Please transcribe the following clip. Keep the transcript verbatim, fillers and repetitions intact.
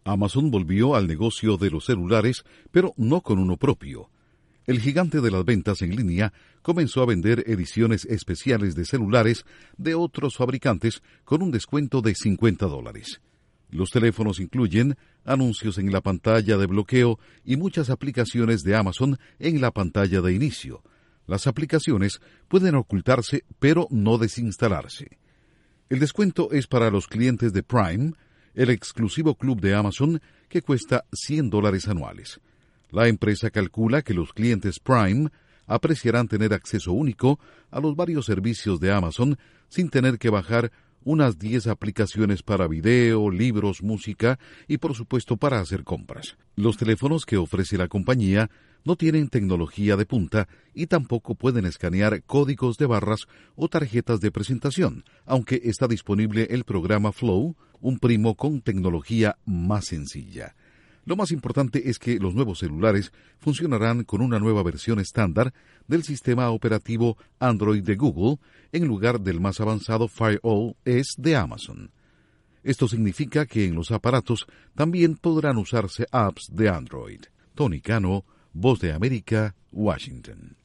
Amazon volvió al negocio de los celulares, pero no con uno propio. El gigante de las ventas en línea comenzó a vender ediciones especiales de celulares de otros fabricantes con un descuento de cincuenta dólares. Los teléfonos incluyen anuncios en la pantalla de bloqueo y muchas aplicaciones de Amazon en la pantalla de inicio. Las aplicaciones pueden ocultarse, pero no desinstalarse. El descuento es para los clientes de Prime, el exclusivo club de Amazon, que cuesta cien dólares anuales. La empresa calcula que los clientes Prime apreciarán tener acceso único a los varios servicios de Amazon sin tener que bajar unas diez aplicaciones para video, libros, música y por supuesto para hacer compras. Los teléfonos que ofrece la compañía no tienen tecnología de punta y tampoco pueden escanear códigos de barras o tarjetas de presentación, aunque está disponible el programa Flow, un primo con tecnología más sencilla. Lo más importante es que los nuevos celulares funcionarán con una nueva versión estándar del sistema operativo Android de Google en lugar del más avanzado Fire O S de Amazon. Esto significa que en los aparatos también podrán usarse apps de Android. Tony Cano, Voz de América, Washington.